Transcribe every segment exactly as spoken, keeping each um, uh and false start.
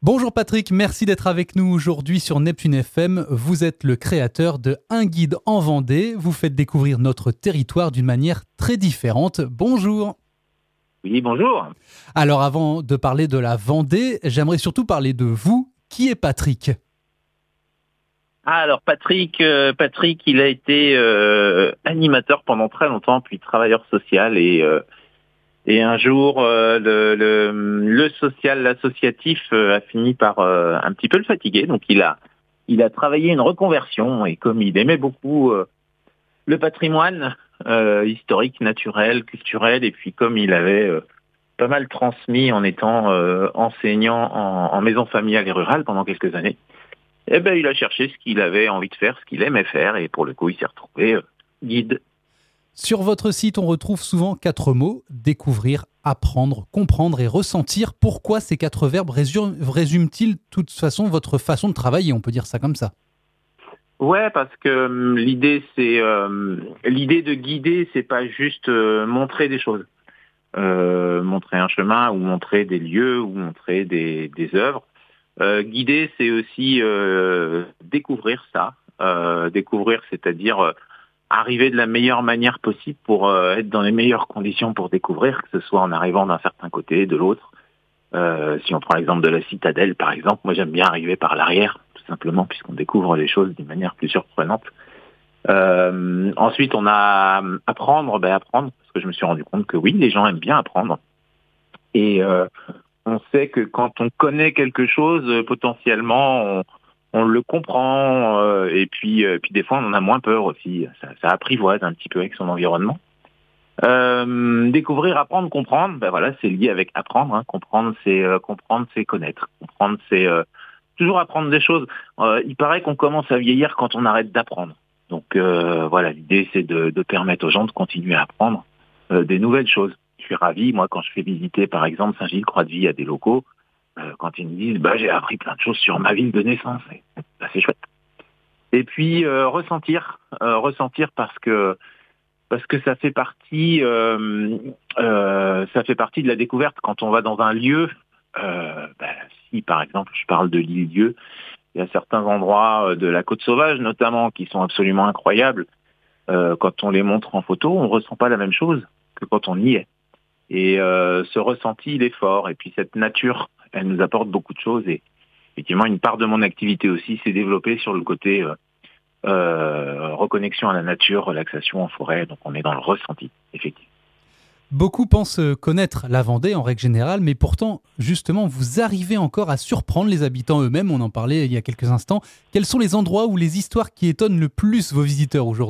Bonjour Patrick, merci d'être avec nous aujourd'hui sur Neptune F M. Vous êtes le créateur de Un guide en Vendée. Vous faites découvrir notre territoire d'une manière très différente. Bonjour. Oui, bonjour. Alors avant de parler de la Vendée, j'aimerais surtout parler de vous. Qui est Patrick ? Ah, alors Patrick, euh, Patrick, il a été euh, animateur pendant très longtemps, puis travailleur social et euh, et un jour euh, le, le le social, l'associatif euh, a fini par euh, un petit peu le fatiguer, donc il a il a travaillé une reconversion et comme il aimait beaucoup euh, le patrimoine euh, historique, naturel, culturel, et puis comme il avait euh, pas mal transmis en étant euh, enseignant en, en maison familiale et rurale pendant quelques années. Eh ben, il a cherché ce qu'il avait envie de faire, ce qu'il aimait faire, et pour le coup, il s'est retrouvé euh, guide. Sur votre site, on retrouve souvent quatre mots : découvrir, apprendre, comprendre et ressentir. Pourquoi ces quatre verbes résument, résument-ils de toute façon votre façon de travailler ? On peut dire ça comme ça. Ouais, parce que hum, l'idée, c'est euh, l'idée de guider, c'est pas juste euh, montrer des choses, euh, montrer un chemin ou montrer des lieux ou montrer des, des œuvres. Euh, guider, c'est aussi euh, découvrir ça, euh, découvrir, c'est-à-dire euh, arriver de la meilleure manière possible pour euh, être dans les meilleures conditions pour découvrir, que ce soit en arrivant d'un certain côté, de l'autre. Euh, si on prend l'exemple de la citadelle, par exemple, moi j'aime bien arriver par l'arrière, tout simplement, puisqu'on découvre les choses d'une manière plus surprenante. Euh, ensuite, on a apprendre, ben apprendre, parce que je me suis rendu compte que oui, les gens aiment bien apprendre. Et euh, on sait que quand on connaît quelque chose, euh, potentiellement, on, on le comprend, euh, et puis, euh, puis des fois, on en a moins peur aussi. Ça, ça apprivoise un petit peu avec son environnement. Euh, découvrir, apprendre, comprendre, ben voilà, c'est lié avec apprendre. Hein. Comprendre, c'est euh, comprendre, c'est connaître. Comprendre, c'est euh, toujours apprendre des choses. Euh, il paraît qu'on commence à vieillir quand on arrête d'apprendre. Donc euh, voilà, l'idée, c'est de, de permettre aux gens de continuer à apprendre euh, des nouvelles choses. Je suis ravi, moi, quand je fais visiter, par exemple, Saint-Gilles-Croix-de-Vie à des locaux, euh, quand ils me disent, bah, j'ai appris plein de choses sur ma ville de naissance. Et, bah, c'est chouette. Et puis euh, ressentir, euh, ressentir parce que parce que ça fait partie, euh, euh, ça fait partie de la découverte. Quand on va dans un lieu, euh, bah, si par exemple je parle de l'île-dieu, il y a certains endroits de la côte sauvage notamment qui sont absolument incroyables. Euh, quand on les montre en photo, on ressent pas la même chose que quand on y est. Et euh, ce ressenti, il est fort. Et puis cette nature, elle nous apporte beaucoup de choses. Et effectivement, une part de mon activité aussi s'est développée sur le côté euh, euh, reconnexion à la nature, relaxation en forêt. Donc on est dans le ressenti, effectivement. Beaucoup pensent connaître la Vendée en règle générale, mais pourtant, justement, vous arrivez encore à surprendre les habitants eux-mêmes. On en parlait il y a quelques instants. Quels sont les endroits ou les histoires qui étonnent le plus vos visiteurs aujourd'hui ?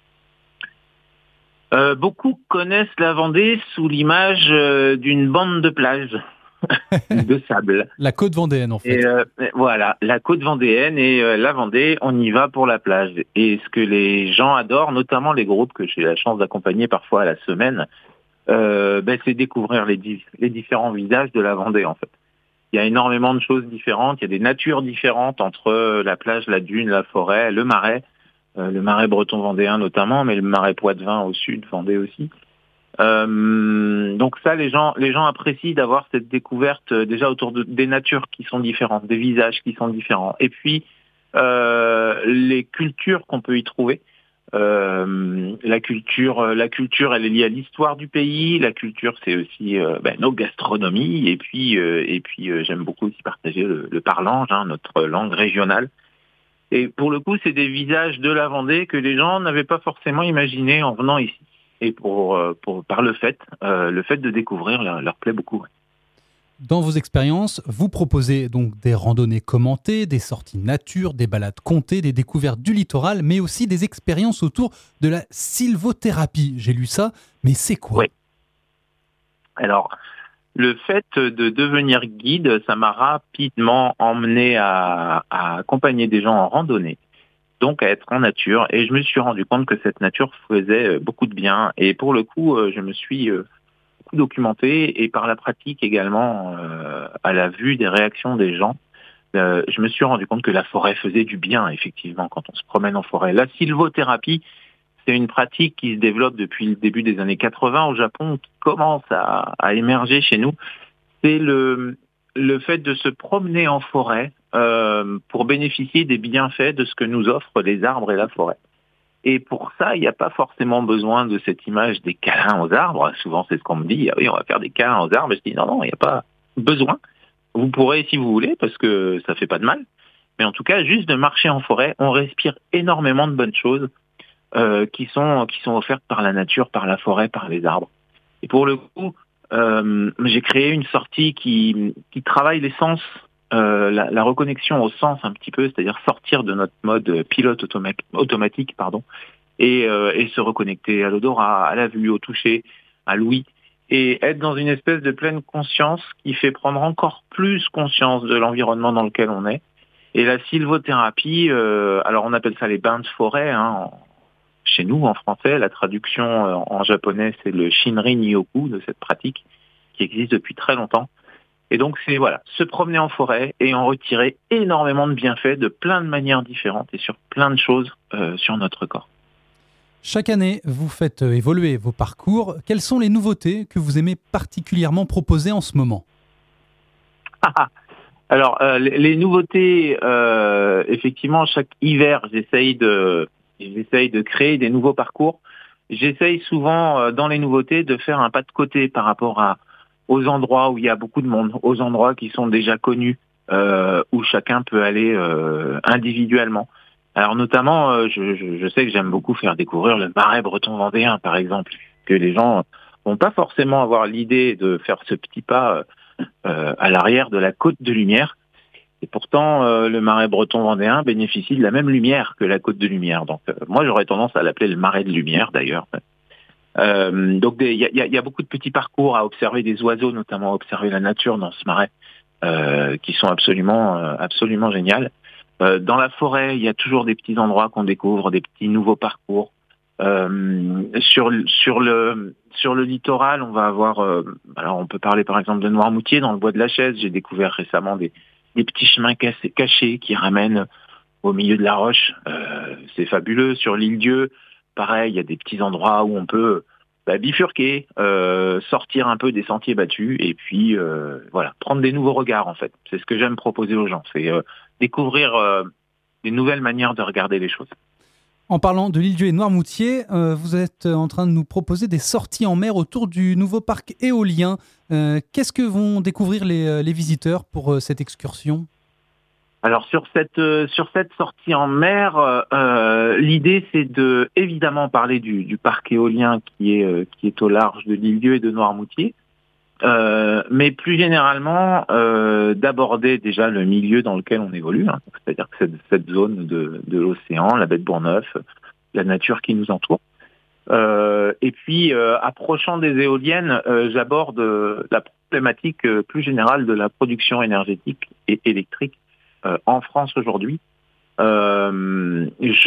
Euh, beaucoup connaissent la Vendée sous l'image euh, d'une bande de plage de sable. La côte vendéenne, en Et fait. euh, voilà, la côte vendéenne et euh, la Vendée, on y va pour la plage. Et ce que les gens adorent, notamment les groupes que j'ai la chance d'accompagner parfois à la semaine, euh, ben, c'est découvrir les, di- les différents visages de la Vendée, en fait. Il y a énormément de choses différentes, il y a des natures différentes entre la plage, la dune, la forêt, le marais, euh, le marais breton vendéen notamment, mais le marais poitevin au sud, Vendée aussi. Euh, donc ça, les gens, les gens apprécient d'avoir cette découverte euh, déjà autour de, des natures qui sont différentes, des visages qui sont différents, et puis euh, les cultures qu'on peut y trouver. Euh, la culture, la culture, elle est liée à l'histoire du pays. La culture, c'est aussi euh, ben, nos gastronomies, et puis, euh, et puis euh, j'aime beaucoup aussi partager le, le parlange, hein, notre langue régionale. Et pour le coup, c'est des visages de la Vendée que les gens n'avaient pas forcément imaginé en venant ici. Et pour, euh, pour par le fait, euh, le fait de découvrir leur, leur plaît beaucoup. Dans vos expériences, vous proposez donc des randonnées commentées, des sorties nature, des balades comptées, des découvertes du littoral, mais aussi des expériences autour de la sylvothérapie. J'ai lu ça, mais c'est quoi ? Oui. Alors, le fait de devenir guide, ça m'a rapidement emmené à, à accompagner des gens en randonnée, donc à être en nature. Et je me suis rendu compte que cette nature faisait beaucoup de bien. Et pour le coup, je me suis beaucoup documenté, et par la pratique également, euh, à la vue des réactions des gens, euh, je me suis rendu compte que la forêt faisait du bien, effectivement, quand on se promène en forêt. La sylvothérapie, c'est une pratique qui se développe depuis le début des années quatre-vingts au Japon, qui commence à, à émerger chez nous. C'est le, le fait de se promener en forêt euh, pour bénéficier des bienfaits de ce que nous offrent les arbres et la forêt. Et pour ça, il n'y a pas forcément besoin de cette image des câlins aux arbres. Souvent, c'est ce qu'on me dit. Ah oui, on va faire des câlins aux arbres. Je dis non, non, il n'y a pas besoin. Vous pourrez si vous voulez, parce que ça fait pas de mal. Mais en tout cas, juste de marcher en forêt, on respire énormément de bonnes choses euh, qui sont qui sont offertes par la nature, par la forêt, par les arbres. Et pour le coup, euh, j'ai créé une sortie qui qui travaille les sens. Euh, la, la reconnexion au sens un petit peu, c'est-à-dire sortir de notre mode pilote automa- automatique, pardon, et, euh, et se reconnecter à l'odorat, à la vue, au toucher, à l'ouïe, et être dans une espèce de pleine conscience qui fait prendre encore plus conscience de l'environnement dans lequel on est. Et la sylvothérapie, euh, alors on appelle ça les bains de forêt, hein, en, chez nous en français, la traduction euh, en japonais c'est le Shinrin-yoku de cette pratique qui existe depuis très longtemps. Et donc, c'est voilà, se promener en forêt et en retirer énormément de bienfaits de plein de manières différentes et sur plein de choses euh, sur notre corps. Chaque année, vous faites évoluer vos parcours. Quelles sont les nouveautés que vous aimez particulièrement proposer en ce moment ? Alors, euh, les, les nouveautés, euh, effectivement, chaque hiver, j'essaye de, j'essaye de créer des nouveaux parcours. J'essaye souvent, euh, dans les nouveautés, de faire un pas de côté par rapport à aux endroits où il y a beaucoup de monde, aux endroits qui sont déjà connus, euh, où chacun peut aller euh, individuellement. Alors notamment, euh, je, je, je sais que j'aime beaucoup faire découvrir le Marais breton vendéen, par exemple, que les gens vont pas forcément avoir l'idée de faire ce petit pas euh, à l'arrière de la Côte de Lumière. Et pourtant, euh, le Marais breton vendéen bénéficie de la même lumière que la Côte de Lumière. Donc euh, moi, j'aurais tendance à l'appeler le Marais de Lumière, d'ailleurs. Euh, donc il y a, y a beaucoup de petits parcours à observer des oiseaux, notamment à observer la nature dans ce marais, euh, qui sont absolument euh, absolument géniales. Euh, dans la forêt, il y a toujours des petits endroits qu'on découvre, des petits nouveaux parcours. Euh, sur sur le sur le littoral, on va avoir, euh, alors on peut parler par exemple de Noirmoutier dans le bois de la Chaise. J'ai découvert récemment des des petits chemins cassés, cachés qui ramènent au milieu de la roche. Euh, c'est fabuleux. Sur l'île Dieu, pareil, il y a des petits endroits où on peut bah, bifurquer, euh, sortir un peu des sentiers battus et puis euh, voilà, prendre des nouveaux regards en fait. C'est ce que j'aime proposer aux gens, c'est euh, découvrir euh, des nouvelles manières de regarder les choses. En parlant de l'île Dieu et Noirmoutier, euh, vous êtes en train de nous proposer des sorties en mer autour du nouveau parc éolien. Euh, qu'est-ce que vont découvrir les, les visiteurs pour euh, cette excursion ? Alors sur cette euh, sur cette sortie en mer, euh, l'idée c'est de évidemment parler du, du parc éolien qui est euh, qui est au large de l'île Dieu et de Noirmoutier, euh, mais plus généralement euh, d'aborder déjà le milieu dans lequel on évolue, hein, c'est-à-dire que cette, cette zone de, de l'océan, la baie de Bourgneuf, la nature qui nous entoure. Euh, et puis euh, approchant des éoliennes, euh, j'aborde euh, la problématique euh, plus générale de la production énergétique et électrique Euh, en France aujourd'hui. Euh,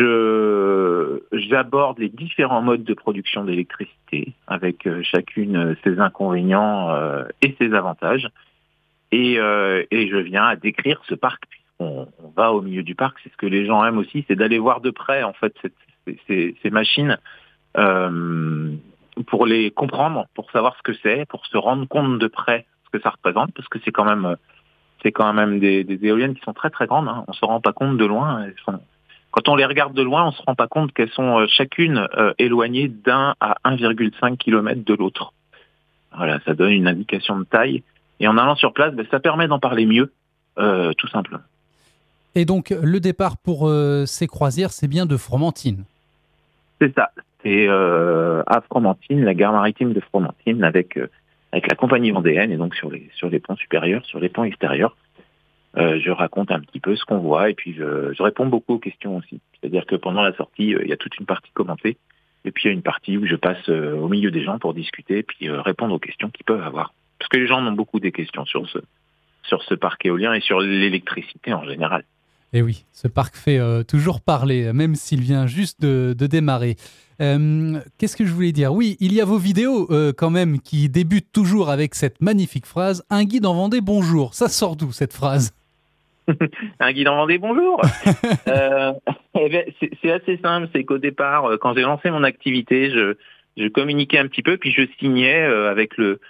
je, j'aborde les différents modes de production d'électricité avec euh, chacune ses inconvénients euh, et ses avantages. Et, euh, et je viens à décrire ce parc. On, on va au milieu du parc. C'est ce que les gens aiment aussi, c'est d'aller voir de près en fait ces, ces, ces machines euh, pour les comprendre, pour savoir ce que c'est, pour se rendre compte de près ce que ça représente, parce que c'est quand même c'est quand même des, des éoliennes qui sont très très grandes, hein. On se rend pas compte de loin. Elles sont... Quand on les regarde de loin, on se rend pas compte qu'elles sont euh, chacune euh, éloignées d'un à un virgule cinq kilomètres de l'autre. Voilà, ça donne une indication de taille. Et en allant sur place, ben, ça permet d'en parler mieux, euh, tout simplement. Et donc, le départ pour euh, ces croisières, c'est bien de Fromentine. C'est ça. C'est euh, à Fromentine, la gare maritime de Fromentine, avec... Euh, avec la compagnie vendéenne, et donc sur les sur les ponts supérieurs, sur les ponts extérieurs, euh, je raconte un petit peu ce qu'on voit, et puis je, je réponds beaucoup aux questions aussi. C'est-à-dire que pendant la sortie, euh, il y a toute une partie commentée, et puis il y a une partie où je passe euh, au milieu des gens pour discuter, puis euh, répondre aux questions qu'ils peuvent avoir. Parce que les gens ont beaucoup des questions sur ce sur ce parc éolien et sur l'électricité en général. Et oui, ce parc fait euh, toujours parler, même s'il vient juste de, de démarrer. Euh, qu'est-ce que je voulais dire ? Oui, il y a vos vidéos euh, quand même qui débutent toujours avec cette magnifique phrase « Un guide en Vendée, bonjour ». Ça sort d'où cette phrase ? Un guide en Vendée, bonjour. euh, eh ben, c'est, c'est assez simple, c'est qu'au départ, quand j'ai lancé mon activité, je, je communiquais un petit peu, puis je signais euh, avec le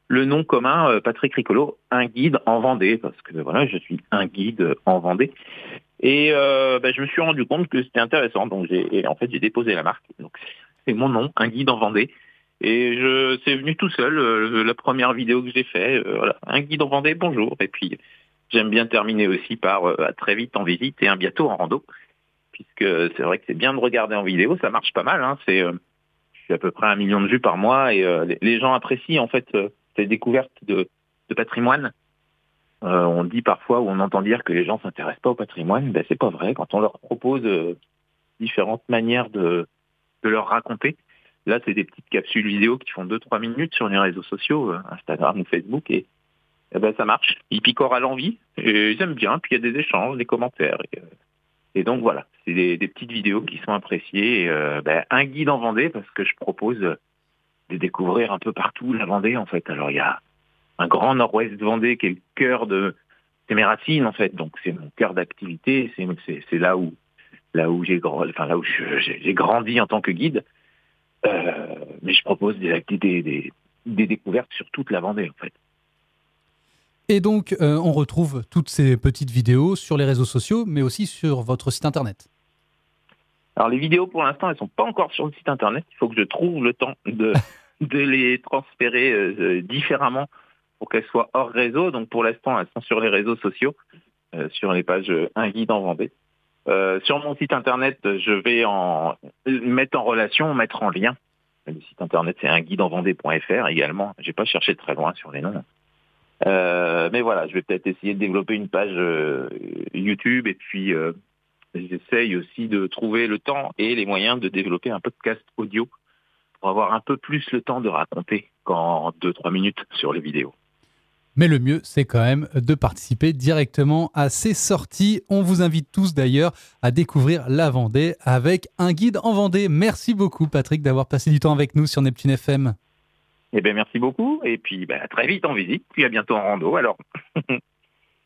le nom commun, euh, Patrick Ricolo, un guide en Vendée, parce que voilà, je suis un guide en Vendée. Et euh, ben, je me suis rendu compte que c'était intéressant, donc j'ai, en fait j'ai déposé la marque. Donc c'est mon nom, un guide en Vendée. Et je, c'est venu tout seul, euh, la première vidéo que j'ai fait, euh, voilà, un guide en Vendée, bonjour. Et puis j'aime bien terminer aussi par euh, à très vite en visite et un bientôt en rando, puisque c'est vrai que c'est bien de regarder en vidéo, ça marche pas mal. Hein, c'est, euh, je suis à peu près à un million de vues par mois et euh, les, les gens apprécient en fait euh, ces découvertes de, de patrimoine. Euh, on dit parfois ou on entend dire que les gens s'intéressent pas au patrimoine, ben c'est pas vrai. Quand on leur propose euh, différentes manières de, de leur raconter, là c'est des petites capsules vidéo qui font deux trois minutes sur les réseaux sociaux, euh, Instagram ou Facebook, et, et ben ça marche. Ils picorent à l'envie et ils aiment bien. Puis il y a des échanges, des commentaires. Et, euh, et donc voilà, c'est des, des petites vidéos qui sont appréciées. Et, euh, ben, un guide en Vendée parce que je propose de découvrir un peu partout la Vendée en fait. Alors il y a un grand nord-ouest de Vendée qui est le cœur de c'est mes racines en fait, donc c'est mon cœur d'activité, c'est, c'est, c'est là où là où j'ai enfin là où je, j'ai, j'ai grandi en tant que guide, euh, mais je propose des activités, des, des découvertes sur toute la Vendée en fait. Et donc euh, on retrouve toutes ces petites vidéos sur les réseaux sociaux, mais aussi sur votre site internet. Alors les vidéos pour l'instant elles sont pas encore sur le site internet, il faut que je trouve le temps de de les transférer euh, différemment pour qu'elles soient hors réseau. Donc pour l'instant, elles sont sur les réseaux sociaux, euh, sur les pages euh, Un guide en Vendée. Euh, sur mon site internet, je vais en mettre en relation, mettre en lien. Le site internet, c'est un guide en vendée point f r également. J'ai pas cherché très loin sur les noms. Euh, mais voilà, je vais peut-être essayer de développer une page euh, YouTube et puis euh, j'essaye aussi de trouver le temps et les moyens de développer un podcast audio pour avoir un peu plus le temps de raconter qu'en deux trois minutes sur les vidéos. Mais le mieux, c'est quand même de participer directement à ces sorties. On vous invite tous d'ailleurs à découvrir la Vendée avec un guide en Vendée. Merci beaucoup Patrick d'avoir passé du temps avec nous sur Neptune F M. Eh bien merci beaucoup et puis bah, à très vite en visite, puis à bientôt en rando alors.